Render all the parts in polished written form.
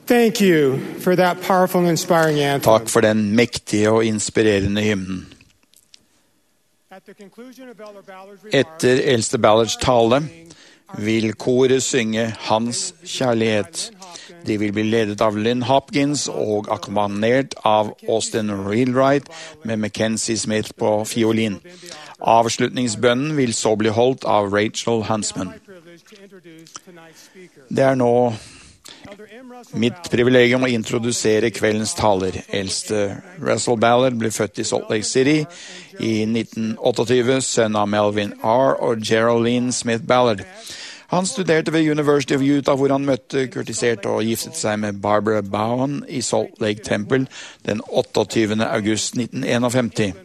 Thank you for that powerful and inspiring anthem. Takk for den mektige og inspirerende hymnen. Etter eldste Ballards tale vil koret synge Hans kjærlighet. De vil bli ledet av Lynn Hopkins og akkompagnert av Austin Wheelwright med Mackenzie Smith på fiolin. Avslutningsbønnen vil så bli holdt av Rachel Huntsman. Det nå mitt privilegium å introdusere kveldens taler. Eldste Russell Ballard ble født i Salt Lake City i 1928, sønn av Melvin R. og Geraldine Smith Ballard. Han studerte ved University of Utah, hvor han møtte, kurtiserte og giftet seg med Barbara Bowen i Salt Lake Temple den 28. august 1951.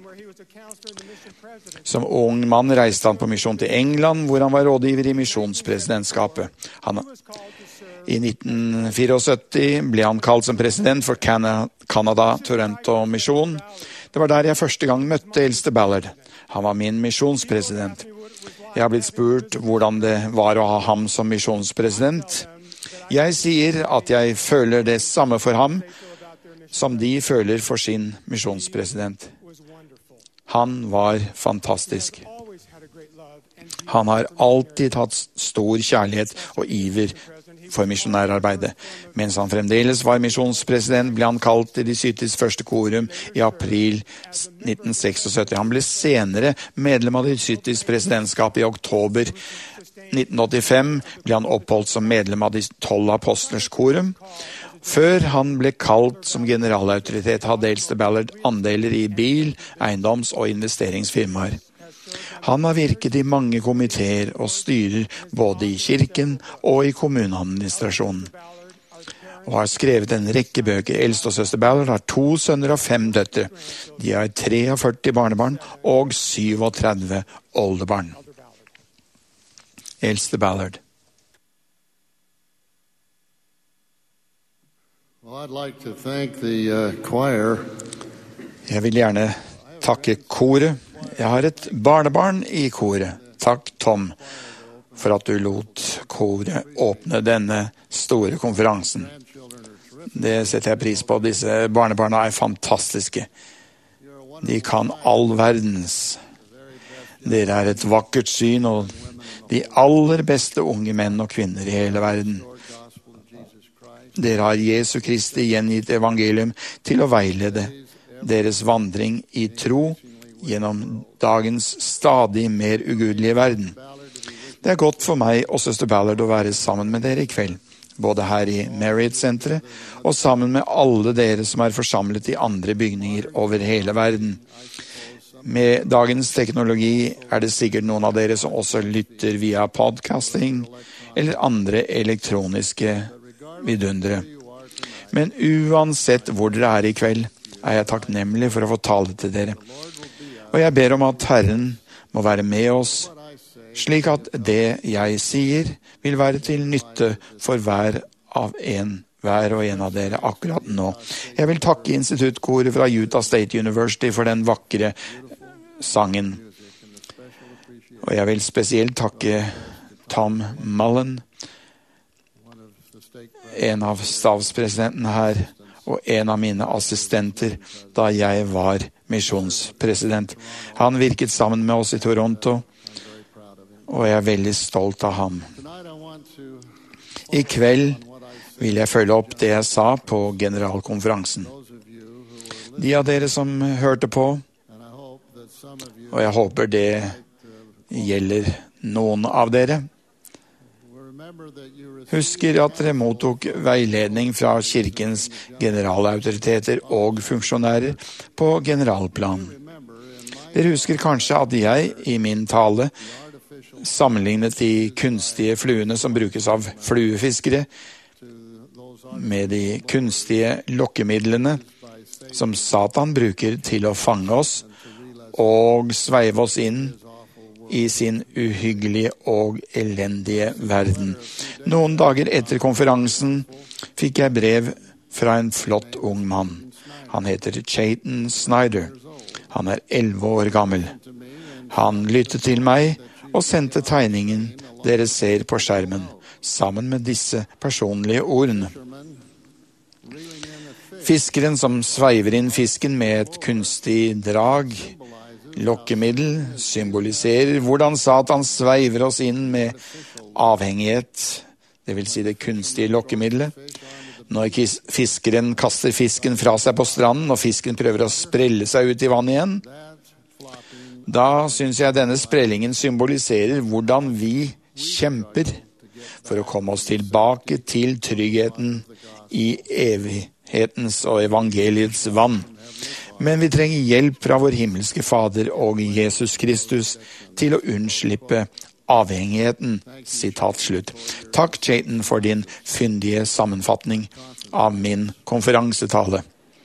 Som ung mann reiste han på misjon til England, hvor han var rådgiver i misjonspresidentskapet. I 1974 ble han kalt som president for Canada Toronto Mission. Det var der jeg første gang møtte eldste Ballard. Han var min misjonspresident. Jeg har blitt spurt hvordan det var å ha ham som misjonspresident. Jeg sier at jeg føler det samme for ham som de føler for sin misjonspresident. Han var fantastisk. Han har alltid hatt stor kjærlighet og iver for misjonærarbeidet. Mens han fremdeles var misjonspresident, ble han kalt til de sytis første korum i april 1976. Han ble senere medlem av de sytis presidentskapet i oktober 1985. Ble han oppholdt som medlem av de 12 apostlers korum. Før han ble kalt som generalautoritet, hadde eldste Ballard andeler i bil-, eiendoms- og investeringsfirmaer. Han har virket i mange komiteer og styrer både i kirken og i kommuneadministrasjonen. Og har skrevet en rekke bøker. Eldste og søster Ballard har 2 sønner og 5 døtre. De har 43 barnebarn og 37 oldebarn. Eldste Ballard. Well, I'd like to thank the choir. Jeg vil gjerne takke koret. Jeg har et barnebarn i koret. Takk, Tom, for at du lot koret åpne denne store konferansen. Det setter jeg pris på. Disse barnebarna er fantastiske. De kan all verdens. Dere er et vakkert syn, og de aller beste unge menn og kvinner i hele verden. Dere har Jesu Kristi gjengitt evangelium til å veilede deres vandring i tro gjennom dagens stadig mer ugudelige verden. Det er godt for meg og søster Ballard å være sammen med dere i kveld, både her i Marriott-senteret og sammen med alle dere som er forsamlet i andre bygninger over hele verden. Med dagens teknologi er det sikkert noen av dere som også lytter via podcasting eller andre elektroniske vidundere. Men uansett hvor dere er i kveld, er jeg takknemlig for å få tale til dere. Og jeg ber om at Herren må være med oss, slik at det jeg sier vil være til nytte for hver og en av dere akkurat nå. Jeg vil takke instituttkoret fra Utah State University for den vakre sangen. Og jeg vil spesielt takke Tom Mullen, en av stavspresidentene her, og en av mine assistenter da jeg var misjonspresident. Han virket sammen med oss i Toronto, og jeg er veldig stolt av ham. I kveld vil jeg følge opp det jeg sa på generalkonferansen. De av dere som hørte på, og jeg håper det gjelder noen av dere, husker at dere mottok veiledning fra kirkens generalautoriteter og funksjonærer på generalplan. Dere husker kanskje at jeg i min tale sammenlignet de kunstige fluene som brukes av fluefiskere med de kunstige lokkemidlene som Satan bruker til å fange oss og sveive oss inn i sin uhyggelige og elendige verden. Noen dager etter konferansen fikk jeg brev fra en flott ung mann. Han heter Chayton Snyder. Han er 11 år gammel. Han lyttet til meg og sendte tegningen dere ser på skjermen, sammen med disse personlige ordene. Fiskeren som sveiver inn fisken med et kunstig drag, lokkemiddel, symboliserer hvordan Satan sveiver oss inn med avhengighet, det vil si det kunstige lokkemiddelet. Når fiskeren kaster fisken fra seg på stranden, og fisken prøver å sprelle seg ut i vannet igjen, da synes jeg denne sprellingen symboliserer hvordan vi kjemper for å komme oss tilbake til tryggheten i evighetens og evangeliets vann. Men vi trenger hjelp fra vår himmelske Fader og Jesus Kristus til å unnslippe avhengigheten. Sitat slutt. Takk, Chayton, for din fyndige sammenfatning av min konferansetale.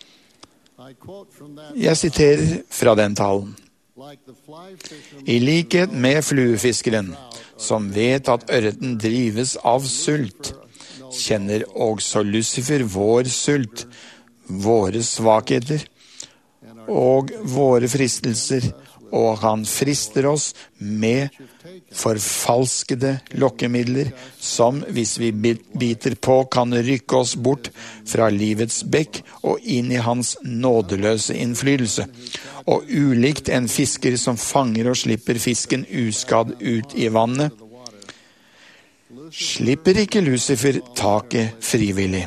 Jeg siterer fra den talen. I likhet med fluefiskeren, som vet at ørreten drives av sult, kjenner også Lucifer vår sult, våre svakheter og våre fristelser, og han frister oss med forfalskede lokkemidler som, hvis vi biter på, kan rykke oss bort fra livets bekk og inn i hans nådeløse innflytelse. Og ulikt en fisker som fanger og slipper fisken uskadd ut i vannet, slipper ikke Lucifer taket frivillig.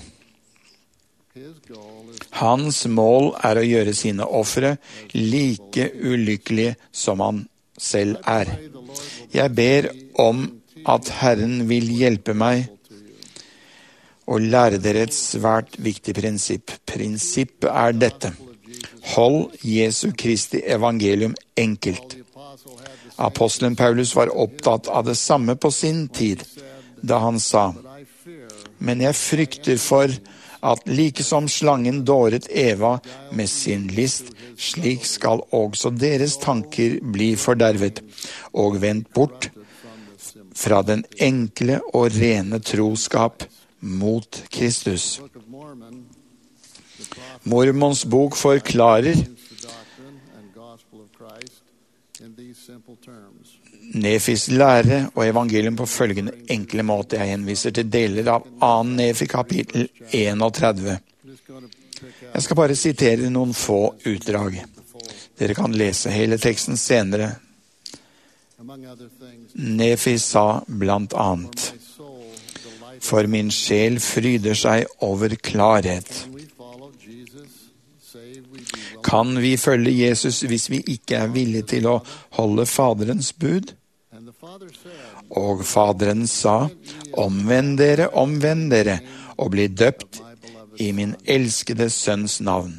Hans mål er å gjøre sine ofre like ulykkelige som han selv er. Jeg ber om at Herren vil hjelpe meg å lære dere et svært viktig prinsipp. Prinsippet er dette. Hold Jesu Kristi evangelium enkelt. Apostelen Paulus var opptatt av det samme på sin tid, da han sa, men jeg frykter for at like som slangen dåret Eva med sin list, slik skal også deres tanker bli fordervet, og vendt bort fra den enkle og rene troskap mot Kristus. Mormons bok forklarer Nefis lære og evangelium på følgende enkle måte. Jeg henviser til deler av 2. Nefi kapittel 31. Jeg skal bare sitere noen få utdrag. Dere kan lese hele teksten senere. Nefi sa blant annet, for min sjel fryder seg over klarhet. Kan vi følge Jesus hvis vi ikke er villige til å holde Faderens bud? Og Faderen sa, omvend dere, og bli døpt i min elskede sønns navn.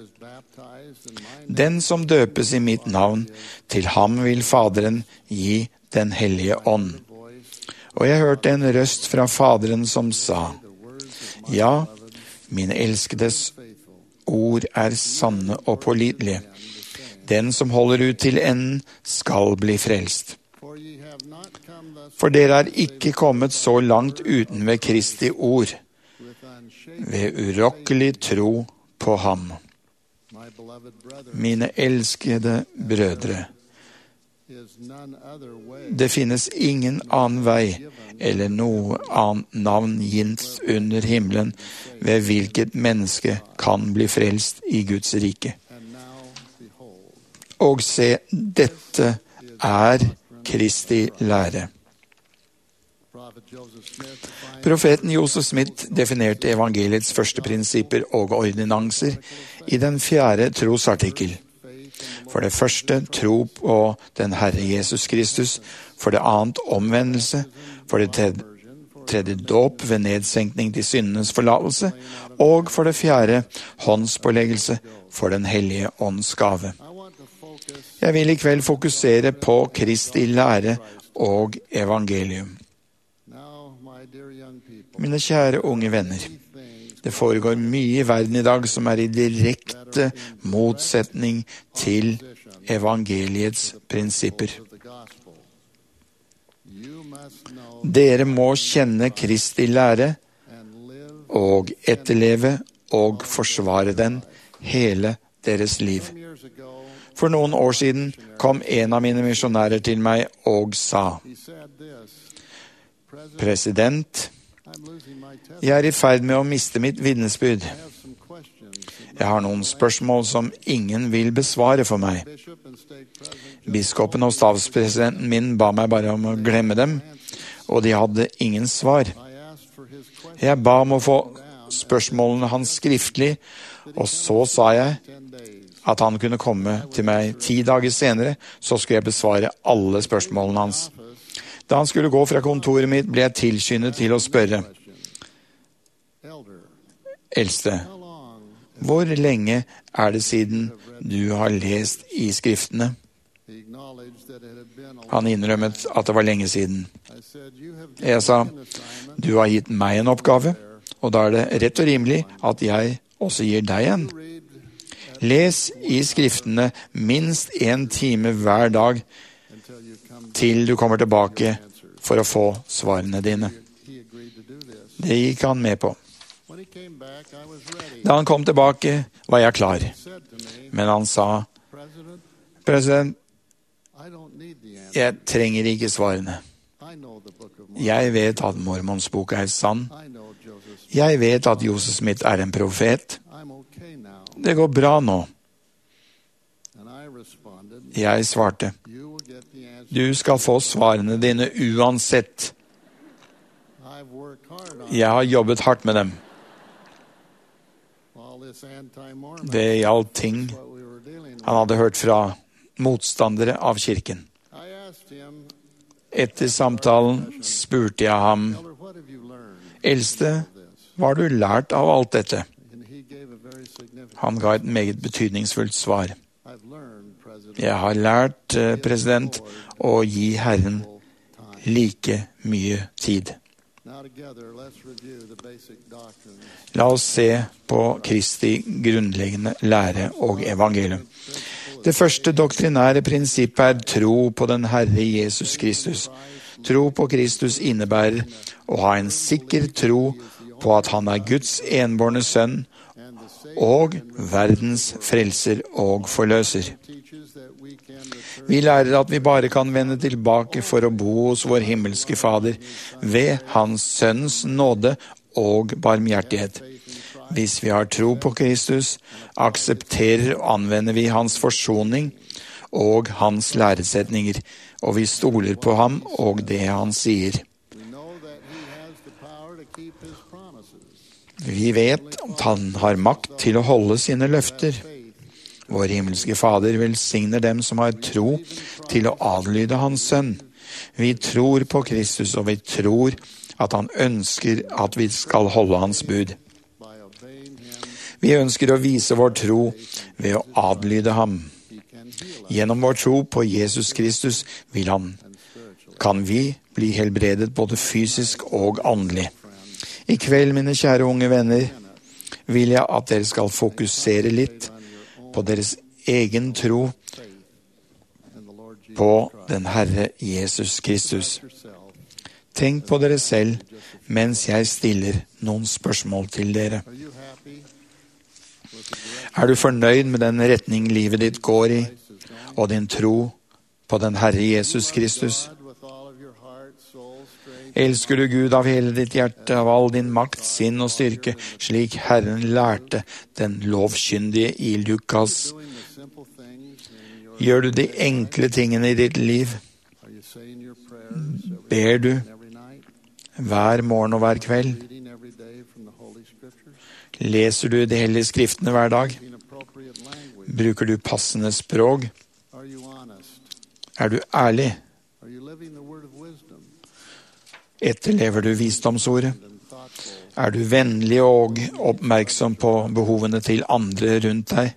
Den som døpes i mitt navn, til ham vil Faderen gi den hellige ånd. Og jeg hørte en røst fra Faderen som sa, ja, min elskedes ord er sanne og pålitelige. Den som holder ut til enden skal bli frelst. For dere er ikke kommet så langt uten ved Kristi ord, ved urokkelig tro på ham. Mine elskede brødre, det finnes ingen annen vei eller noe annet navn gitt under himmelen ved hvilket menneske kan bli frelst i Guds rike. Og se, dette er Kristi lære. Profeten Joseph Smith definerte evangeliets første prinsipper og ordinanser i den 4. trosartikkel. For det første, tro på den Herre Jesus Kristus. For det annet, omvendelse. For det tredje, dåp ved nedsenkning til syndenes forlatelse. Og for det fjerde, håndspåleggelse for den hellige ånds gave. Jeg vil i kveld fokusere på Kristi lære og evangelium. Mine kjære unge venner, det foregår mye i verden i dag som er i direkte motsetning til evangeliets prinsipper. Dere må kjenne Kristi lære og etterleve og forsvare den hele deres liv. For noen år siden kom en av mine misjonærer til meg og sa, «President, Jeg i ferd med å miste mitt vitnesbyrd. Jeg har noen spørsmål som ingen vil besvare for meg. Biskopen og stabspresidenten min ba meg bare om å glemme dem, og de hadde ingen svar. Jeg ba om å få spørsmålene hans skriftlig, og så sa jeg at han kunne komme til meg 10 dager senere, så skulle jeg besvare alle spørsmålene hans. Da han skulle gå fra kontoret mitt, ble jeg tilskyndet til å spørre. Eldste, hvor lenge er det siden du har lest i skriftene? Han innrømmet at det var lenge siden. Jeg sa, du har gitt meg en oppgave, og da er det rett og rimelig at jeg også gir deg en. Les i skriftene minst 1 time hver dag til du kommer tilbake for å få svarene dine. Det gikk han med på. Da han kom tilbake, var jeg klar. Men han sa, president, jeg trenger ikke svarene. Jeg vet at Mormons bok er sann. Jeg vet at Joseph Smith er en profet. Det går bra nå. Jeg svarte, du skal få svarene dine uansett. Jeg har jobbet hardt med dem. Det gjaldt ting han hadde hørt fra motstandere av kirken. Etter samtalen spurte jeg ham, eldste, hva har du lært av alt dette? Han ga et meget betydningsfullt svar. Jeg har lært, president, å gi Herren like mye tid. La oss se på Kristi grunnleggende lære og evangelium. Det første doktrinære prinsippet er tro på den Herre Jesus Kristus. Tro på Kristus innebærer å ha en sikker tro på at han er Guds enbårne sønn og verdens frelser og forløser. Vi lærer at vi bare kan vende tilbake for å bo hos vår himmelske Fader ved hans sønns nåde og barmhjertighet. Hvis vi har tro på Kristus, aksepterer og anvender vi hans forsoning og hans læresetninger, og vi stoler på ham og det han sier. Vi vet at han har makt til å holde sine løfter. Vår himmelske Fader velsigner dem som har tro til å adlyde hans sønn. Vi tror på Kristus, og vi tror at han ønsker at vi skal holde hans bud. Vi ønsker å vise vår tro ved å adlyde ham. Gjennom vår tro på Jesus Kristus kan vi bli helbredet både fysisk og åndelig. I kveld, mine kjære unge venner, vil jeg at dere skal fokusere litt på deres egen tro på den Herre Jesus Kristus. Tenk på dere selv mens jeg stiller noen spørsmål til dere. Er du fornøyd med den retning livet ditt går i, og din tro på den Herre Jesus Kristus? Elsker du Gud av hele ditt hjerte, av all din makt, sinn og styrke, slik Herren lærte den lovkyndige i Lukas? Gjør du de enkle tingene i ditt liv? Ber du hver morgen og hver kveld? Leser du de hellige skriftene hver dag? Bruker du passende språk? Er du ærlig? Etterlever du visdomsordet? Er du vennlig og oppmerksom på behovene til andre rundt deg?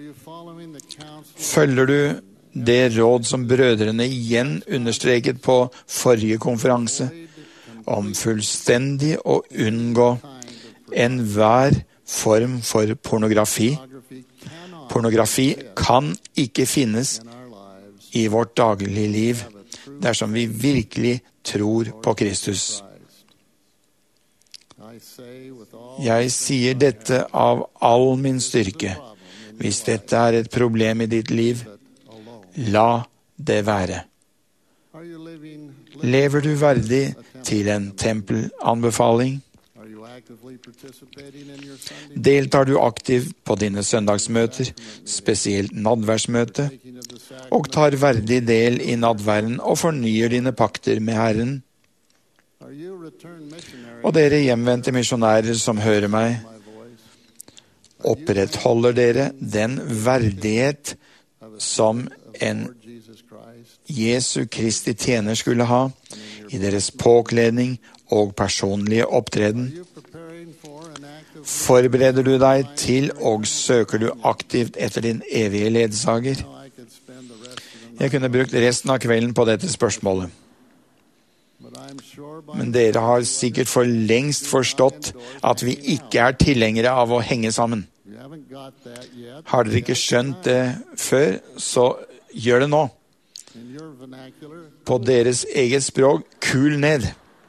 Følger du det råd som brødrene igjen understreket på forrige konferanse, om fullstendig å unngå enhver form for pornografi? Pornografi kan ikke finnes i vårt daglige liv dersom vi virkelig tror på Kristus. Jeg sier dette av all min styrke. Hvis dette er et problem i ditt liv, la det være. Lever du verdig til en tempelanbefaling? Deltar du aktivt på dine søndagsmøter, spesielt nadværsmøte, og tar verdig del i nadværen og fornyer dine pakter med Herren? Og dere hjemvendte misjonærer som hører meg, opprettholder dere den verdighet som en Jesu Kristi tjener skulle ha i deres påkledning og personlige opptreden? Forbereder du deg til og søker du aktivt etter din evige ledsager? Jeg kunne brukt resten av kvelden på dette spørsmålet. Men dere har sikkert for lengst forstått at vi ikke er tilhengere av å henge sammen. Har dere ikke skjønt det før, så gjør det nå. På deres eget språk, kul ned.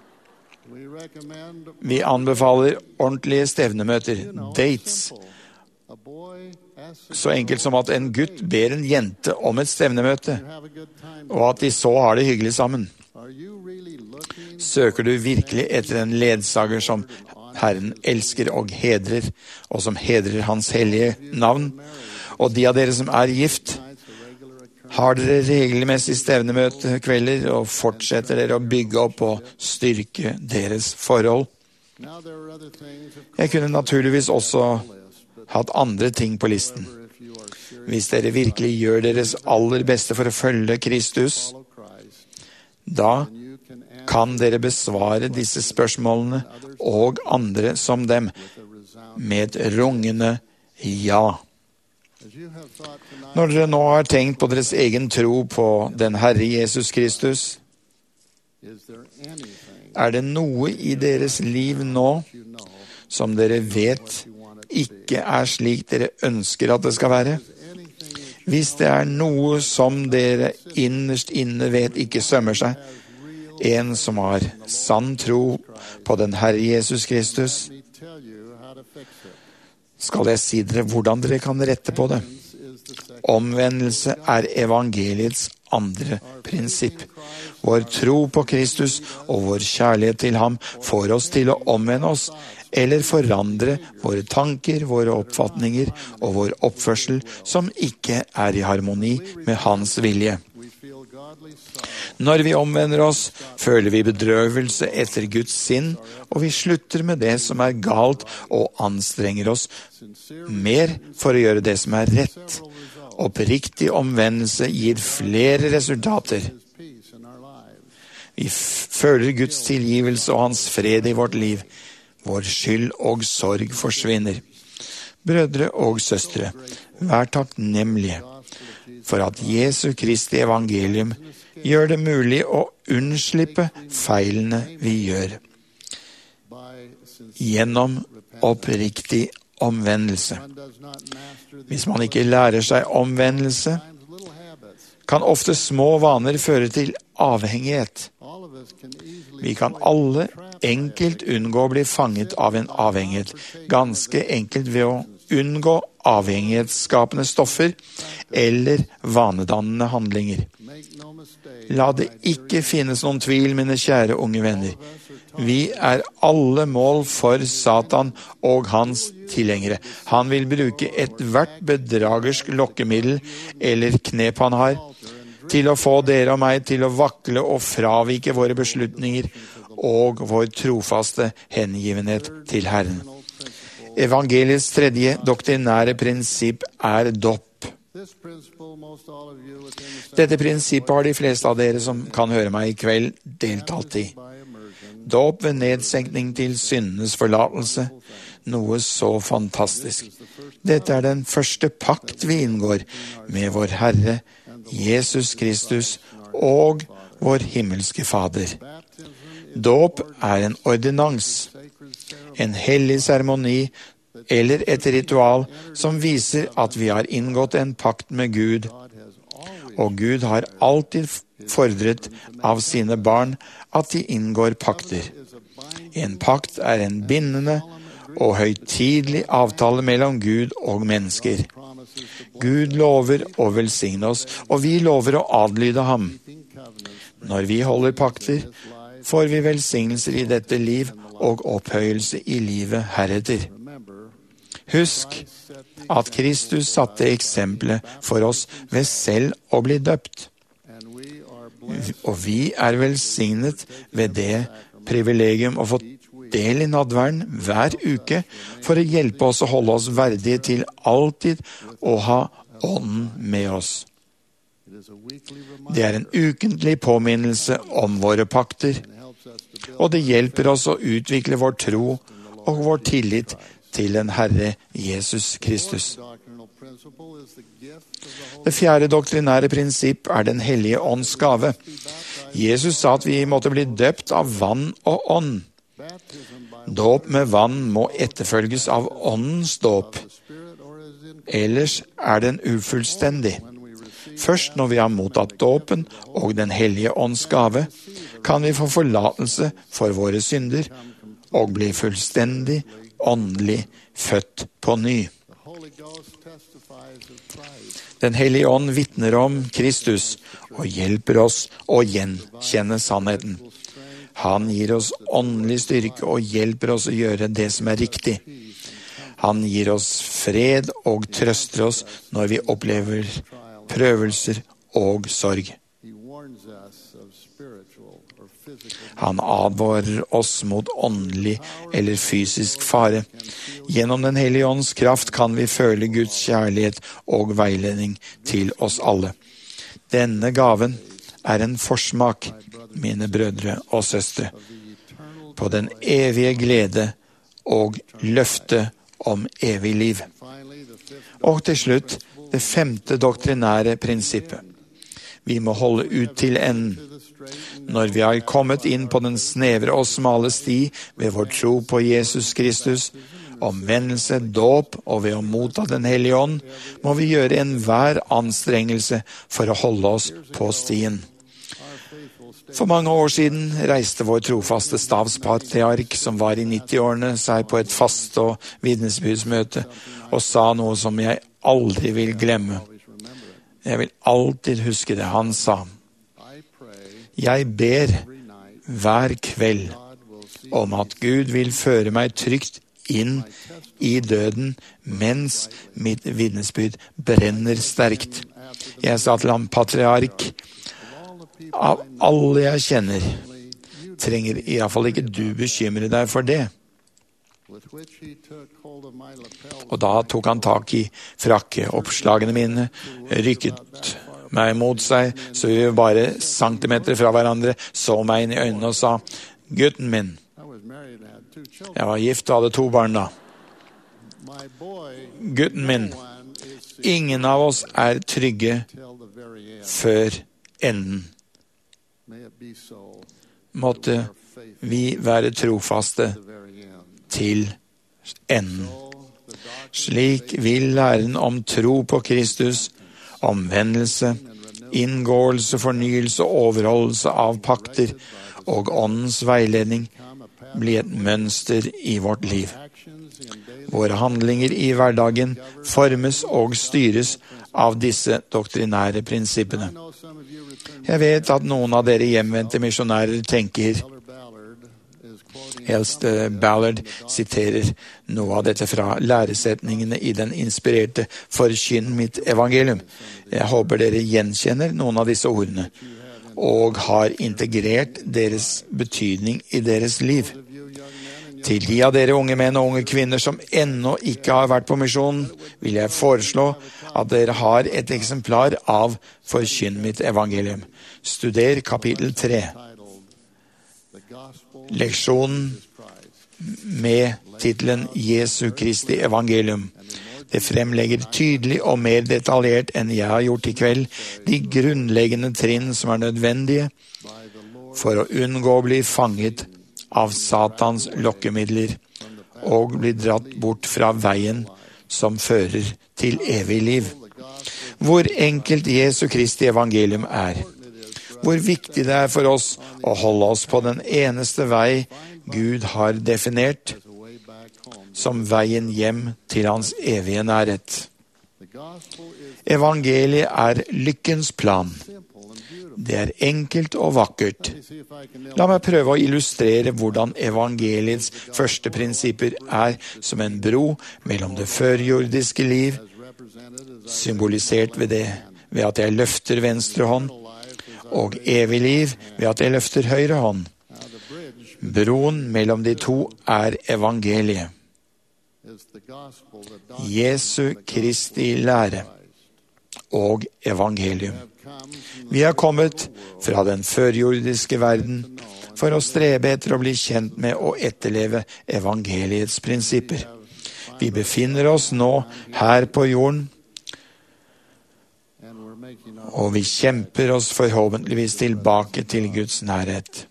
Vi anbefaler ordentlige stevnemøter, dates. Så enkelt som at en gutt ber en jente om et stevnemøte, og at de så har det hyggelig sammen. Søker du virkelig etter en ledsager som Herren elsker og hedrer, og som hedrer hans hellige navn? Og de av dere som er gift, har dere regelmessig stevnemøte kvelder, og fortsetter dere å bygge opp og styrke deres forhold? Jeg kunne naturligvis også hatt andre ting på listen. Hvis dere virkelig gjør deres aller beste for å følge Kristus, da kan dere besvare disse spørsmålene og andre som dem med et rungende ja. Når dere nå har tenkt på deres egen tro på den Herre Jesus Kristus, er det noe i deres liv nå som dere vet ikke er slik dere ønsker at det skal være? Hvis det er noe som dere innerst inne vet ikke sømmer seg, en som har sann tro på den Herre Jesus Kristus, skal jeg si dere hvordan dere kan rette på det. Omvendelse er evangeliets andre prinsipp. Vår tro på Kristus og vår kjærlighet til ham får oss til å omvende oss, eller forandre våre tanker, våre oppfatninger og vår oppførsel som ikke er i harmoni med hans vilje. Når vi omvender oss, føler vi bedrøvelse etter Guds sinn, og vi slutter med det som er galt og anstrenger oss mer for å gjøre det som er rett. Oppriktig omvendelse gir flere resultater. Vi føler Guds tilgivelse og hans fred i vårt liv. Vår skyld og sorg forsvinner. Brødre og søstre, vær takknemlige for at Jesu Kristi evangelium gjør det mulig å unnslippe feilene vi gjør. Gjennom oppriktig omvendelse. Hvis man ikke lærer seg omvendelse, kan ofte små vaner føre til avhengighet. Vi kan alle enkelt unngå å bli fanget av en avhengighet, ganske enkelt ved å unngå avhengighetsskapende stoffer eller vanedannende handlinger. La det ikke finnes noen tvil, mine kjære unge venner. Vi er alle mål for Satan og hans tilhengere. Han vil bruke ethvert bedragersk lokkemiddel eller knep han har, til å få dere og meg til å vakle og fravike våre beslutninger og vår trofaste hengivenhet til Herren. Evangeliets tredje doktrinære prinsipp er dåp. Dette prinsippet har de fleste av dere som kan høre meg i kveld deltatt i. Dåp ved nedsenkning til syndenes forlatelse, noe så fantastisk. Dette er den første pakt vi inngår med vår Herre, Jesus Kristus og vår himmelske Fader. Dåp er en ordinans, en hellig seremoni eller et ritual som viser at vi har inngått en pakt med Gud. Og Gud har alltid fordret av sine barn at de inngår pakter. En pakt er en bindende og høytidelig avtale mellom Gud og mennesker. Gud lover å velsigne oss, og vi lover å adlyde ham. Når vi holder pakter, får vi velsignelser i dette liv og opphøyelse i livet heretter. Husk at Kristus satte eksempelet for oss ved selv å bli døpt. Og vi er velsignet ved det privilegium å få del i nadværen hver uke for å hjelpe oss å holde oss verdige til alltid å ha ånden med oss. Det er en ukentlig påminnelse om våre pakter, og det hjelper oss å utvikle vår tro og vår tillit til den Herre Jesus Kristus. Det fjerde doktrinære prinsipp er Den hellige ånds gave. Jesus sa at vi måtte bli døpt av vann og ånd. Dåp med vann må etterfølges av åndens dåp. Ellers er den ufullstendig. Først når vi har mottatt dåpen og Den hellige ånds gave, kan vi få forlatelse for våre synder og bli fullstendig åndelig født på ny. Den hellige ånd vitner om Kristus og hjelper oss å gjenkjenne sannheten. Han gir oss åndelig styrke og hjelper oss å gjøre det som er riktig. Han gir oss fred og trøster oss når vi opplever prøvelser og sorg. Han advarer oss mot åndelig eller fysisk fare. Gjennom Den hellige ånds kraft kan vi føle Guds kjærlighet og veiledning til oss alle. Denne gaven er en forsmak, mine brødre og søstre, på den evige glede og løfte om evig liv. Og til slutt, det femte doktrinære prinsippet. Vi må holde ut til enden. Når vi har kommet inn på den snevre og smale sti ved vår tro på Jesus Kristus, omvendelse, dåp og ved å motta Den hellige ånd, må vi gjøre enhver anstrengelse for å holde oss på stien. For mange år siden reiste vår trofaste stavspatriark, som var i 90-årene, seg på et faste- og vitnesbyrdsmøte og sa noe som jeg aldri vil glemme. Jeg vil alltid huske det. Han sa: Jeg ber hver kveld om at Gud vil føre meg trygt inn i døden mens mitt vitnesbyrd brenner sterkt. Jeg sa til ham: Patriark, av alle jeg kjenner, trenger i hvert fall ikke du bekymre deg for det. Og da tok han tak i frakkeoppslagene mine, rykket meg mot seg, så vi var bare centimeter fra hverandre, så meg inn i øynene og sa: Gutten min. Jeg var gift og hadde 2 barn da. Gutten min, ingen av oss er trygge før enden. Måtte vi være trofaste til enden. Slik vil læren om tro på Kristus, omvendelse, inngåelse, fornyelse og overholdelse av pakter og åndens veiledning bli et mønster i vårt liv. Våre handlinger i hverdagen formes og styres av disse doktrinære prinsippene. Jeg vet at noen av dere hjemvendte misjonærer tenker. Helst Ballard siterer noe av dette fra læresetningene i den inspirerte Forkynn mitt evangelium. Jeg håper dere gjenkjenner noen av disse ordene, og har integrert deres betydning i deres liv. Til de av dere unge menn og unge kvinner som ennå ikke har vært på misjonen, vil jeg foreslå at dere har et eksemplar av Forkynn mitt evangelium. Studer kapittel 3. Leksjonen med titelen Jesu Kristi evangelium. Det fremlegger tydelig og mer detaljert enn jeg har gjort i kveld de grunnleggende trinn som er nødvendige for å unngå å bli fanget av Satans lokkemidler og bli dratt bort fra veien som fører til evig liv. Hvor enkelt Jesu Kristi evangelium er. Hvor viktig det er for oss å holde oss på den eneste vei Gud har definert som veien hjem til hans evige nærhet. Evangeliet er lykkens plan. Det er enkelt og vakkert. La meg prøve å illustrere hvordan evangeliets første prinsipper er som en bro mellom det førjordiske liv, symbolisert ved at jeg løfter venstre hånd, og evig liv ved at jeg løfter høyre hånd. Broen mellom de to er evangeliet. Jesu Kristi lære og evangelium. Vi har kommet fra den førjordiske verden for å strebe etter å bli kjent med og etterleve evangeliets prinsipper. Vi befinner oss nå her på jorden, og vi kjemper oss forhåpentligvis tilbake til Guds nærhet.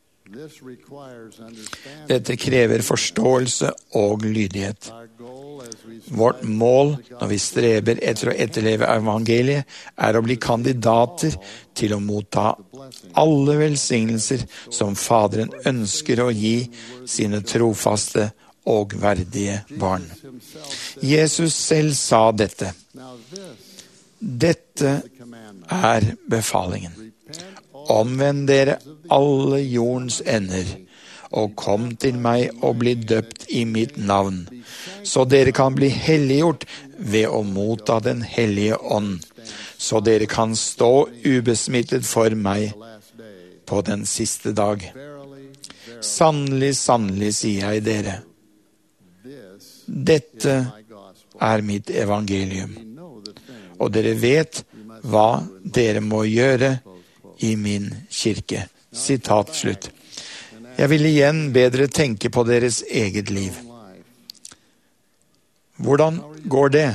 Dette krever forståelse og lydighet. Vårt mål når vi streber etter å etterleve evangeliet, er å bli kandidater til å motta alle velsignelser som Faderen ønsker å gi sine trofaste og verdige barn. Jesus selv sa dette. Dette er befalingen. Omvend dere alle jordens ender, og kom til meg og bli døpt i mitt navn, så dere kan bli helliggjort ved å motta den hellige ånd, så dere kan stå ubesmittet for meg på den siste dag. Sannelig, sannelig, sier jeg dere. Dette er mitt evangelium, og dere vet hva dere må gjøre i min kirke. Sitat slutt. Jeg vil igjen bedre tenke på deres eget liv. Hvordan går det?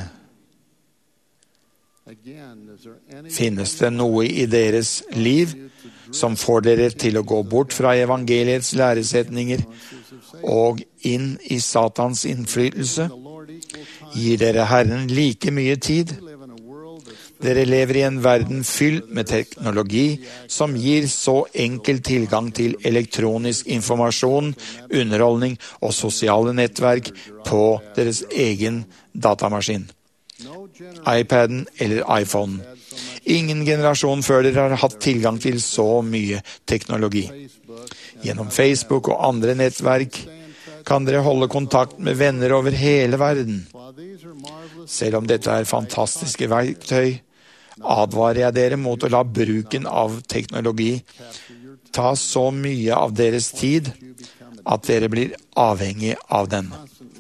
Finnes det noe i deres liv som får dere til å gå bort fra evangeliets læresetninger og inn i Satans innflytelse? Gir dere Herren like mye tid? Dere lever i en verden fylt med teknologi som gir så enkel tilgang til elektronisk informasjon, underholdning og sosiale nettverk på deres egen datamaskin, iPaden eller iPhone. Ingen generasjon før dere har hatt tilgang til så mye teknologi. Gjennom Facebook og andre nettverk kan dere holde kontakt med venner over hele verden. Selv om dette er fantastiske verktøy, advarer jeg dere mot å la bruken av teknologi ta så mye av deres tid at dere blir avhengig av den.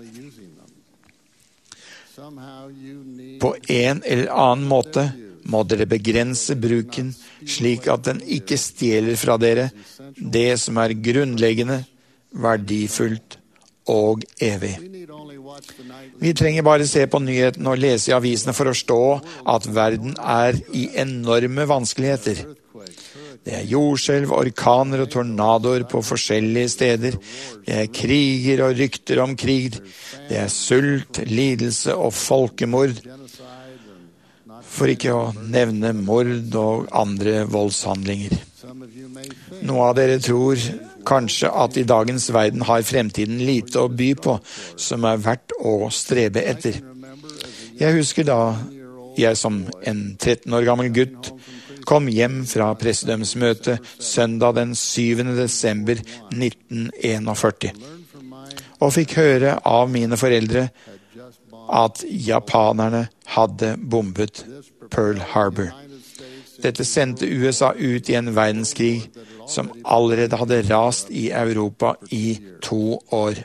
På en eller annen måte må dere begrense bruken slik at den ikke stjeler fra dere det som er grunnleggende, verdifullt og evig. Vi trenger bare se på nyhetene og lese i avisene for å forstå at verden er i enorme vanskeligheter. Det er jordskjelv, orkaner og tornadoer på forskjellige steder. Det er kriger og rykter om krig. Det er sult, lidelse og folkemord. For ikke å nevne mord og andre voldshandlinger. Noen av dere tror kanskje at i dagens verden har fremtiden lite å by på som er verdt å strebe etter. Jeg husker da jeg som en 13 år gammel gutt kom hjem fra presidentsmøtet søndag den 7. desember 1941 og fikk høre av mine foreldre at japanerne hadde bombet Pearl Harbor. Dette sendte USA ut i en verdenskrig som allerede hadde rast i Europa i 2 år.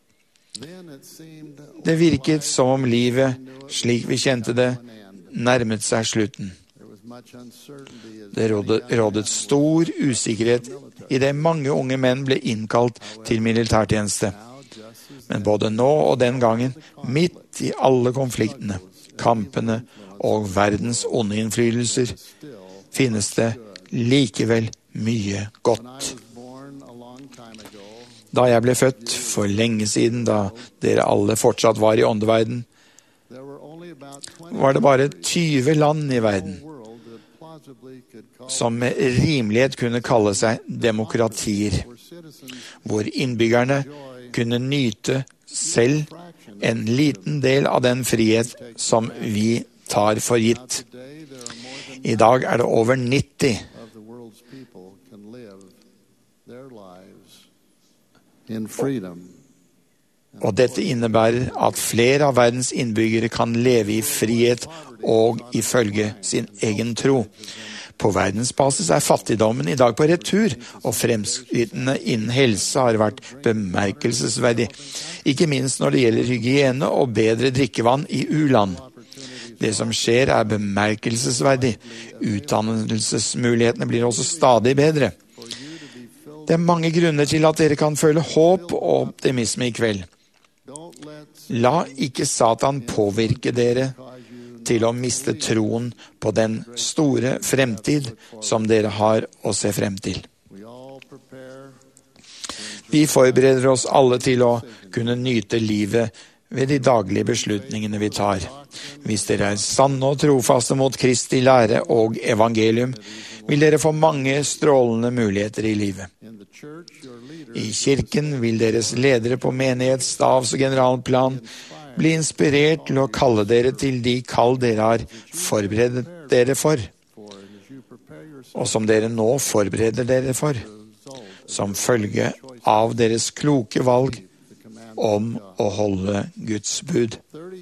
Det virket som om livet, slik vi kjente det, nærmet seg slutten. Det rådet stor usikkerhet i det mange unge menn ble innkalt til militærtjeneste. Men både nå og den gangen, midt i alle konfliktene, kampene og verdens onde innflytelser, finnes det likevel mye godt. Da jeg ble født for lenge siden, da dere alle fortsatt var i åndeverden, var det bare 20 land i verden som med rimelighet kunne kalle seg demokratier, hvor innbyggerne kunne nyte selv en liten del av den frihet som vi tar for gitt. I dag er det over 90 in freedom. Og dette innebærer at flere av verdens innbyggere kan leve i frihet og ifølge sin egen tro. På verdensbasis er fattigdommen i dag på retur, og fremskrittene innen helse har vært bemerkelsesverdig, ikke minst når det gjelder hygiene og bedre drikkevann i u-land. Det som skjer er bemerkelsesverdig. Utdannelsesmulighetene blir også stadig bedre. Det er mange grunner til at dere kan føle håp og optimisme i kveld. La ikke Satan påvirke dere til å miste troen på den store fremtid som dere har å se frem til. Vi forbereder oss alle til å kunne nyte livet ved de daglige beslutningene vi tar. Hvis dere er sanne og trofaste mot Kristi lære og evangelium, vil dere få mange strålende muligheter i livet. I kirken vil deres ledere på menighets-, stabs- og generalplan bli inspirert til å kalle dere til de kall dere har forberedt dere for, og som dere nå forbereder dere for, som følge av deres kloke valg om å holde Guds bud.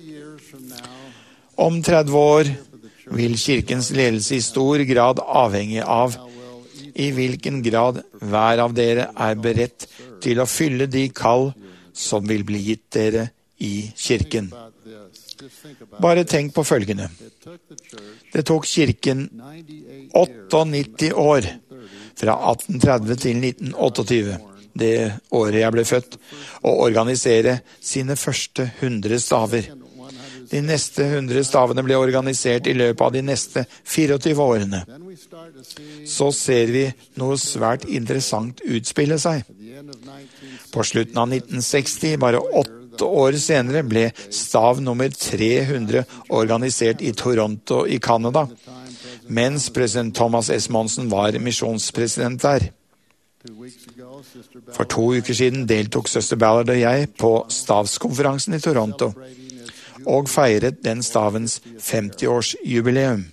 Om 30 år vil kirkens ledelse i stor grad avhenge av i hvilken grad hver av dere er beredt til å fylle de kall som vil bli gitt dere i kirken. Bare tenk på følgende. Det tok kirken 98 år, fra 1830 til 1928, det året jeg ble født, å organisere sine første 100 staver. De neste 100 stavene ble organisert i løpet av de neste 24 årene. Så ser vi noe svært interessant utspille seg. På slutten av 1960, bare 8 år senere, ble stav nummer 300 organisert i Toronto i Canada, mens president Thomas S. Monson var misjonspresident der. For 2 uker siden deltok søster Ballard og jeg på stavskonferansen i Toronto, og feiret den stavens 50-årsjubileum.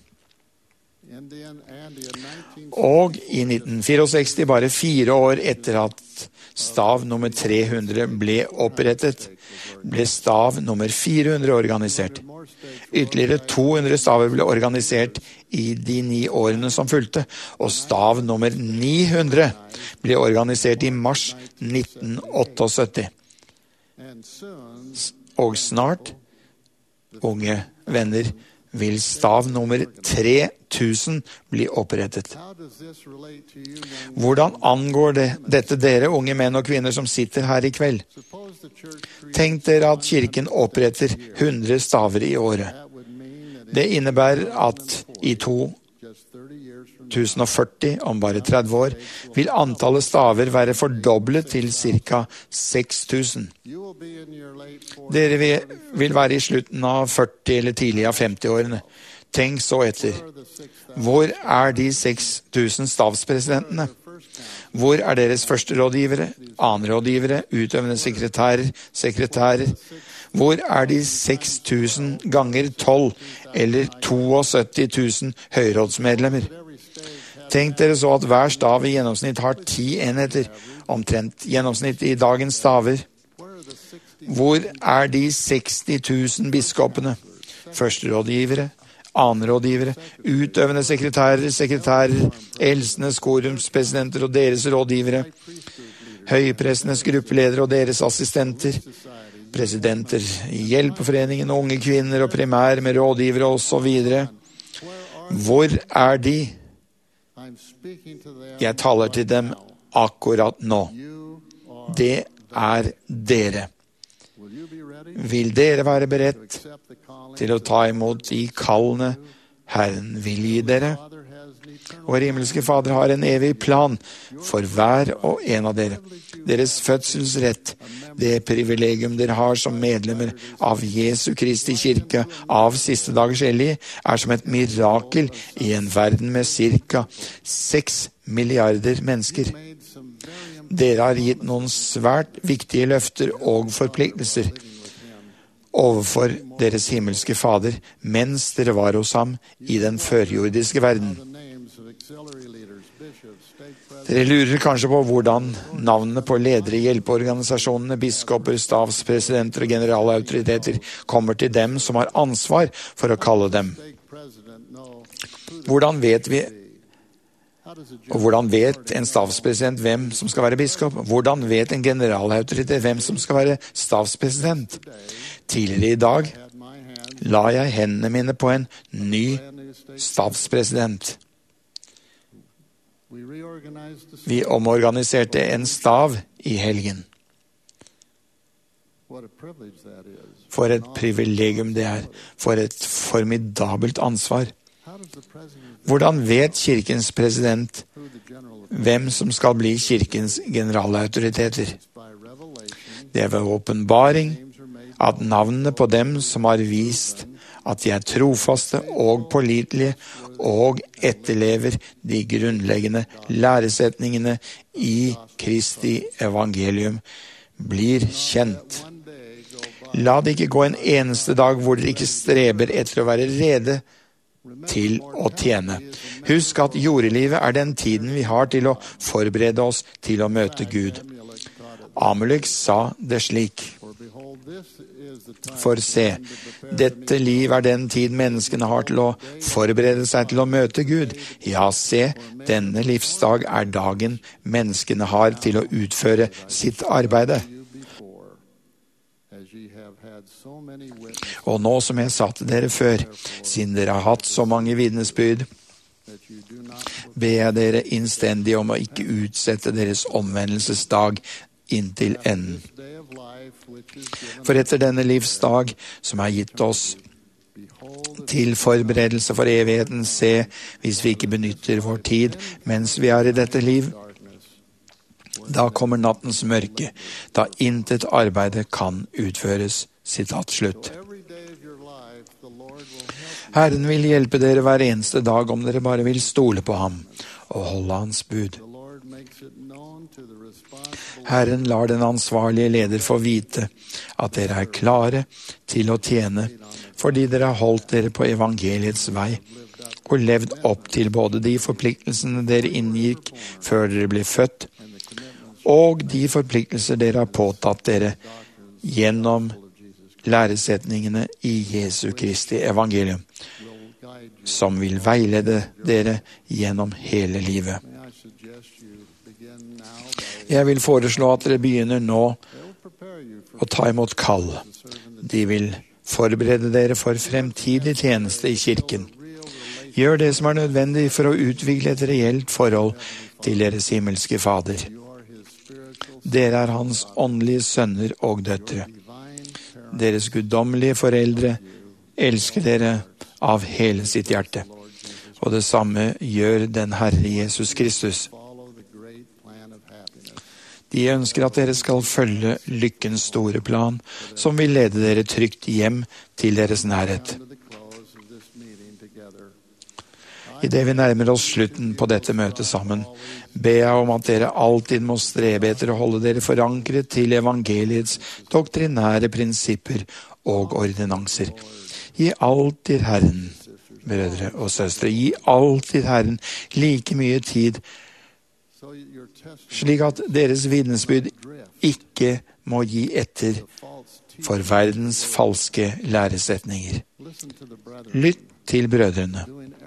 Og i 1964, bare 4 år etter at stav nummer 300 ble opprettet, ble stav nummer 400 organisert. Ytterligere 200 staver ble organisert i de 9 årene som fulgte, og stav nummer 900 ble organisert i mars 1978. Og snart, unge venner, vil stav nummer 3000 bli opprettet. Hvordan angår dette dere, unge menn og kvinner som sitter her i kveld? Tenk dere at kirken oppretter 100 staver i året. Det innebærer at i 2040, om bare 30 år, vil antallet staver være fordoblet til ca. 6000. Dere vil være i slutten av 40 eller tidlig av 50-årene. Tenk så etter. Hvor er de 6000 stavspresidentene? Hvor er deres første rådgivere, annenrådgivere, utøvende sekretærer? Hvor er de 6000 ganger 12 eller 72 000 høyrådsmedlemmer? Tenk dere så at hver stav i gjennomsnitt har 10 enheter, omtrent gjennomsnitt i dagens staver. Hvor er de 60 000 biskopene, førsterådgivere, annenrådgivere, utøvende sekretærer, eldstenes korumspresidenter og deres rådgivere, høyprestenes gruppeledere og deres assistenter, presidenter i Hjelpeforeningen, unge kvinner og primær med rådgivere og så videre? Hvor er de? Jeg taler til dem akkurat nå. Det er dere. Vil dere være beredt til å ta imot de kallene Herren vil gi dere? Vår himmelske Fader har en evig plan for hver og en av dere. Deres fødselsrett, det privilegium dere har som medlemmer av Jesu Kristi kirke av siste dagers hellige, er som et mirakel i en verden med ca. 6 milliarder mennesker. Dere har gitt noen svært viktige løfter og forpliktelser overfor deres himmelske Fader mens dere var hos ham i den førjordiske verden. Dere lurer kanskje på hvordan navnene på ledere i hjelpeorganisasjonene, biskoper, stabspresidenter og generalautoriteter kommer til dem som har ansvar for å kalle dem. Hvordan vet en stabspresident hvem som skal være biskop? Hvordan vet en generalautoritet hvem som skal være stabspresident? Tidligere i dag la jeg hendene mine på en ny stabspresident. Vi omorganiserte en stav i helgen. For et privilegium det er. For et formidabelt ansvar. Hvordan vet kirkens president hvem som skal bli kirkens generalautoriteter? Det er ved åpenbaring at navnene på dem som har vist at de er trofaste og pålitelige og etterlever de grunnleggende læresetningene i Kristi evangelium, blir kjent. La det ikke gå en eneste dag hvor dere ikke streber etter å være rede til å tjene. Husk at jordelivet er den tiden vi har til å forberede oss til å møte Gud. Amalek sa det slik: For se, dette liv er den tid menneskene har til å forberede seg til å møte Gud. Ja, se, denne livsdag er dagen menneskene har til å utføre sitt arbeide. Og nå som jeg sa til dere før, siden dere har hatt så mange vitnesbyrd, ber jeg dere innstendig om å ikke utsette deres omvendelsesdag inntil enden. For etter denne livsdag som er gitt oss til forberedelse for evigheten, se, hvis vi ikke benytter vår tid mens vi er i dette liv, da kommer nattens mørke, da intet arbeide kan utføres. Sitat slutt. Herren vil hjelpe dere hver eneste dag om dere bare vil stole på ham og holde hans bud. Herren lar den ansvarlige leder få vite at dere er klare til å tjene, fordi dere har holdt dere på evangeliets vei og levd opp til både de forpliktelsene dere inngikk før dere ble født, og de forpliktelser dere har påtatt dere gjennom læresetningene i Jesu Kristi evangelium, som vil veilede dere gjennom hele livet. Jeg vil foreslå at dere begynner nå å ta imot kall. De vil forberede dere for fremtidig tjeneste i kirken. Gjør det som er nødvendig for å utvikle et reelt forhold til deres himmelske Fader. Dere er hans åndelige sønner og døtre. Deres guddommelige foreldre elsker dere av hele sitt hjerte. Og det samme gjør den Herre Jesus Kristus. De ønsker at dere skal følge lykkens store plan, som vil lede dere trygt hjem til deres nærhet. I det vi nærmer oss slutten på dette møtet sammen, ber jeg om at dere alltid må strebe etter å holde dere forankret til evangeliets doktrinære prinsipper og ordinanser. Gi alltid Herren, brødre og søstre, gi alltid Herren like mye tid, slik at deres vitnesbyrd ikke må gi etter for verdens falske læresetninger. Lytt til brødrene.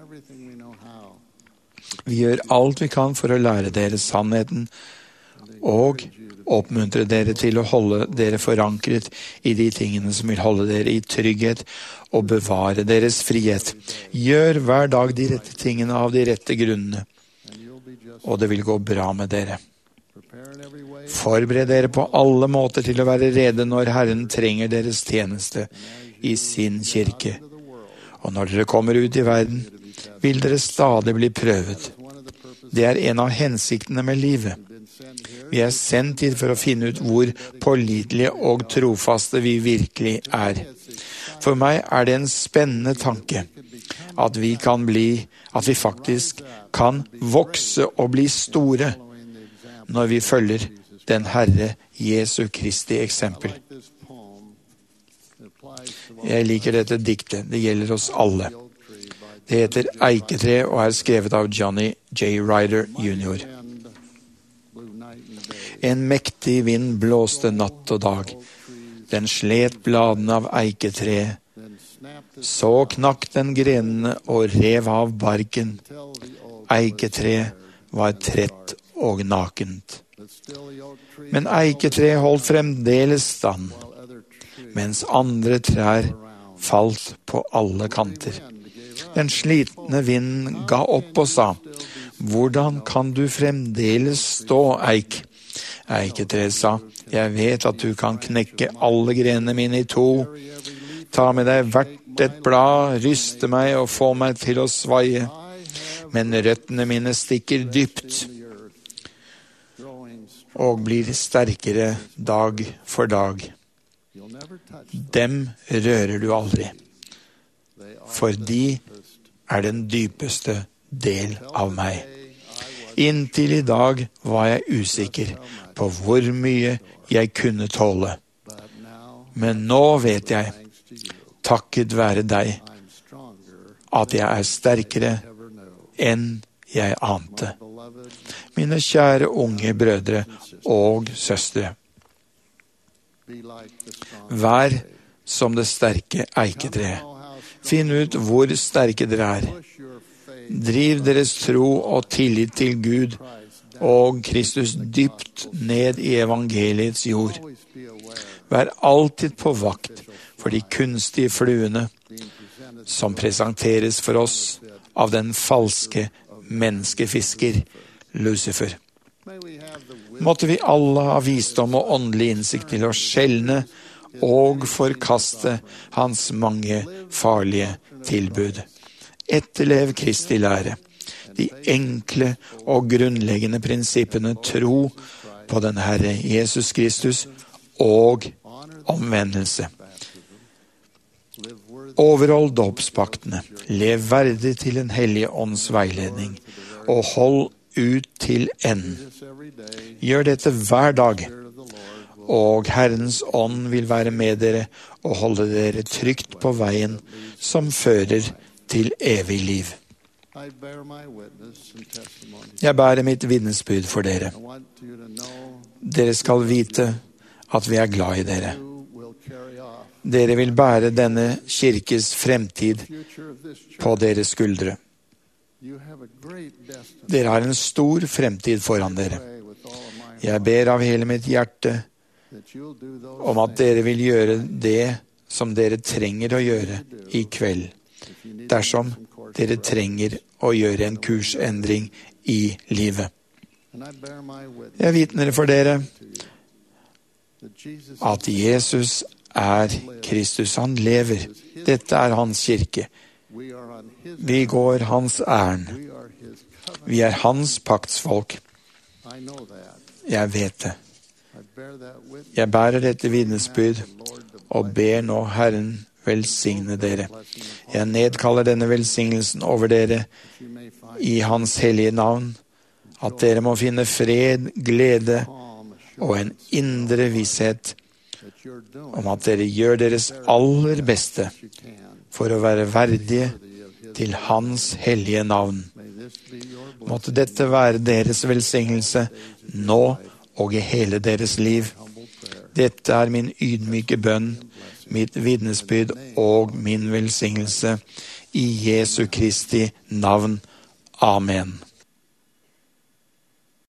Vi gjør alt vi kan for å lære dere sannheten og oppmuntre dere til å holde dere forankret i de tingene som vil holde dere i trygghet og bevare deres frihet. Gjør hver dag de rette tingene av de rette grunnene, og det vil gå bra med dere. Forbered dere på alle måter til å være rede når Herren trenger deres tjeneste i sin kirke. Og når dere kommer ut i verden, vil dere stadig bli prøvet. Det er en av hensiktene med livet. Vi er sendt hit for å finne ut hvor pålitelige og trofaste vi virkelig er. For meg er det en spennende tanke at vi faktisk kan vokse og bli store når vi følger den Herre Jesu Kristi eksempel. Jeg liker dette diktet. Det gjelder oss alle. Det heter Eiketre og er skrevet av Johnny J. Ryder jr. En mektig vind blåste natt og dag. Den slet bladene av eiketre. Så knakk den grenene og rev av barken. Eiketre var trett og nakent. Men eiketre holdt fremdeles stand, mens andre trær falt på alle kanter. Den slitne vinden ga opp og sa, «Hvordan kan du fremdeles stå, eik?» Eiketre sa, «Jeg vet at du kan knekke alle grenene mine i to. Ta med deg hvert et blad, ryste meg og få meg til å svaie. Men røttene mine stikker dypt og blir sterkere dag for dag. Dem rører du aldri, for de er den dypeste del av meg. Inntil i dag var jeg usikker på hvor mye jeg kunne tåle. Men nå vet jeg, takket være deg, at jeg er sterkere enn jeg ante. Mine kjære unge brødre og søstre, vær som det sterke eiketreet. Finn ut hvor sterke dere er. Driv deres tro og tillit til Gud og Kristus dypt ned i evangeliets jord. Vær alltid på vakt for de kunstige fluene som presenteres for oss av den falske menneskefisker Lucifer. Måtte vi alle ha visdom og åndelig innsikt til å skjelne og forkaste hans mange farlige tilbud. Etterlev Kristi lære, de enkle og grunnleggende prinsippene tro på den Herre Jesus Kristus og omvendelse. Overhold dåpspaktene, lev verdig til den hellige ånds veiledning, og hold ut til enden. Gjør dette hver dag, og Herrens ånd vil være med dere og holde dere trygt på veien som fører til evig liv. Jeg bærer mitt vitnesbyrd for dere. Dere skal vite at vi er glad i dere. Dere vil bære denne kirkes fremtid på deres skuldre. Dere har en stor fremtid foran dere. Jeg ber av hele mitt hjerte om at dere vil gjøre det som dere trenger å gjøre i kveld, dersom dere trenger å gjøre en kursendring i livet. Jeg vitner for dere at Jesus er Kristus. Han lever. Dette er hans kirke. Vi går hans ærend. Vi er hans paktsfolk. Jeg vet det. Jeg bærer dette vitnesbyrd og ber nå Herren velsigne dere. Jeg nedkaller denne velsignelsen over dere i hans hellige navn, at dere må finne fred, glede og en indre visshet om at dere gjør deres aller beste for å være verdige til hans hellige navn. Måtte dette være deres velsignelse nå og i hele deres liv. Dette er min ydmyke bønn, mitt vitnesbyrd og min velsignelse i Jesu Kristi navn. Amen.